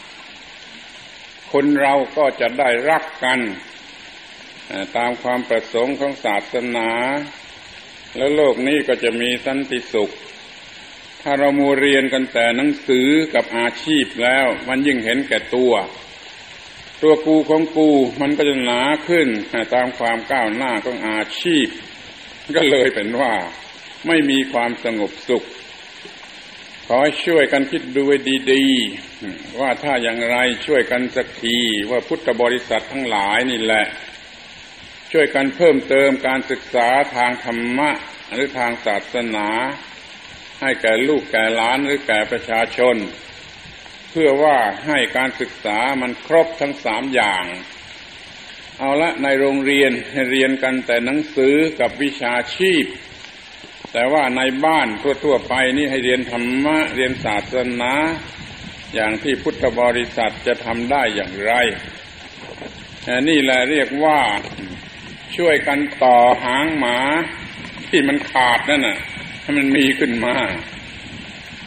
คนเราก็จะได้รักกันตามความประสงค์ของศาสนาแล้วโลกนี้ก็จะมีสันติสุขถ้าเรามัวเรียนกันแต่หนังสือกับอาชีพแล้วมันยิ่งเห็นแก่ตัวตัวกูของกูมันก็จะหนาขึ้นตามความก้าวหน้าของอาชีพก็เลยเป็นว่าไม่มีความสงบสุขขอให้ช่วยกันคิดดูให้ดีๆว่าถ้าอย่างไรช่วยกันสักทีว่าพุทธบริษัททั้งหลายนี่แหละช่วยกันเพิ่มเติมการศึกษาทางธรรมะหรือทางศาสนาให้แก่ลูกแก่หลานหรือแก่ประชาชนเพื่อว่าให้การศึกษามันครบทั้งสามอย่างเอาละในโรงเรียนให้เรียนกันแต่หนังสือกับวิชาชีพแต่ว่าในบ้านทั่วๆไปนี่ให้เรียนธรรมะเรียนศาสนาอย่างที่พุทธบริษัทจะทำได้อย่างไรนี่แหละเรียกว่าช่วยกันต่อหางหมาที่มันขาดนั่นน่ะให้มันมีขึ้นมา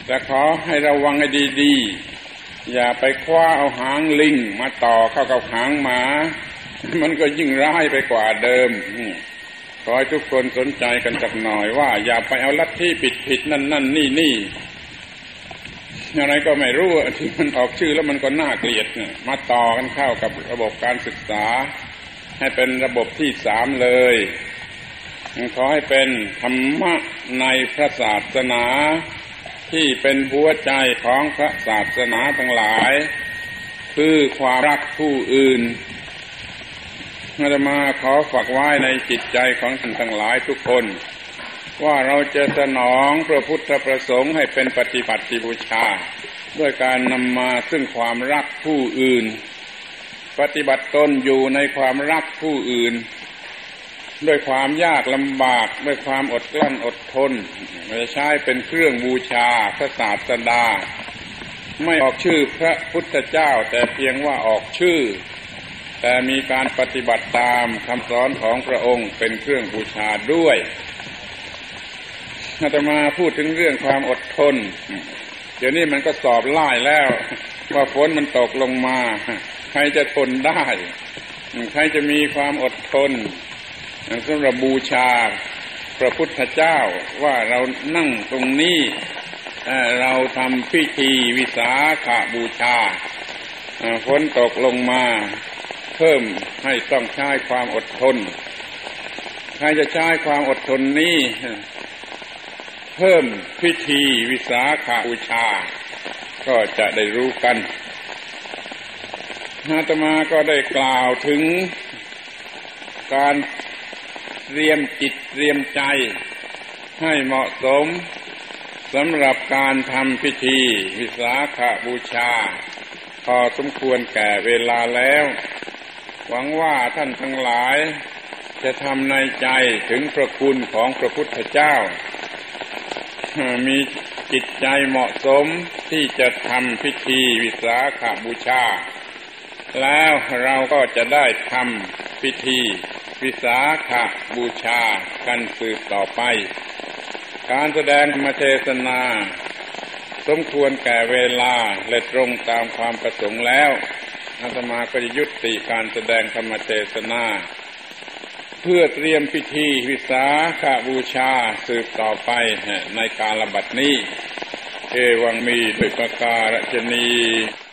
แต่ขอให้ระวังให้ดีๆอย่าไปคว้าเอาหางลิงมาต่อเข้ากับหางหมามันก็ยิ่งร้ายไปกว่าเดิมขอให้ทุกคนสนใจกันสักหน่อยว่าอย่าไปเอาลัทธิผิดๆนั่นนั่นนี่นี่อะไรก็ไม่รู้ที่มันออกชื่อแล้วมันก็น่าเกลียดมาต่อกันเข้ากับระบบการศึกษาให้เป็นระบบที่สามเลยขอให้เป็นธรรมะในพระศาสนาที่เป็นหัวใจของพระศาสนาทั้งหลายคือความรักผู้อื่นอาตมาขอฝากไว้ในจิตใจของท่านทั้งหลายทุกคนว่าเราจะสนองพระพุทธประสงค์ให้เป็นปฏิบัติบูชาด้วยการนำมาซึ่งความรักผู้อื่นปฏิบัติตนอยู่ในความรักผู้อื่นด้วยความยากลำบากด้วยความอดกลั้นอดทนจะใช้เป็นเครื่องบูชาพระศาสดาไม่ออกชื่อพระพุทธเจ้าแต่เพียงว่าออกชื่อแต่มีการปฏิบัติตามคำสอนของพระองค์เป็นเครื่องบูชาด้วยอาตมาพูดถึงเรื่องความอดทนเดี๋ยวนี้มันก็สอบไล่แล้วว่าฝนมันตกลงมาใครจะทนได้ใครจะมีความอดทนสำหรับบูชาพระพุทธเจ้าว่าเรานั่งตรงนี้เราทำพิธีวิสาขบูชาฝนตกลงมาเพิ่มให้ต้องใช้ความอดทนใครจะใช้ความอดทนนี้เพิ่มพิธีวิสาขบูชาก็จะได้รู้กันอาตมาก็ได้กล่าวถึงการเตรียมจิตเตรียมใจให้เหมาะสมสำหรับการทำพิธีวิสาขบูชาพอสมควรแก่เวลาแล้วหวังว่าท่านทั้งหลายจะทำในใจถึงพระคุณของพระพุทธเจ้ามีจิตใจเหมาะสมที่จะทำพิธีวิสาขบูชาแล้วเราก็จะได้ทำพิธีวิสาขบูชากันสืบต่อไปการแสดงธรรมเทศนาสมควรแก่เวลาและตรงตามความประสงค์แล้วอาตมาก็จะยุติการแสดงธรรมเทศนาเพื่อเตรียมพิธีวิสาขบูชาสืบต่อไปในกาลบัดนี้เอวังมีด้วยประการฉะนี้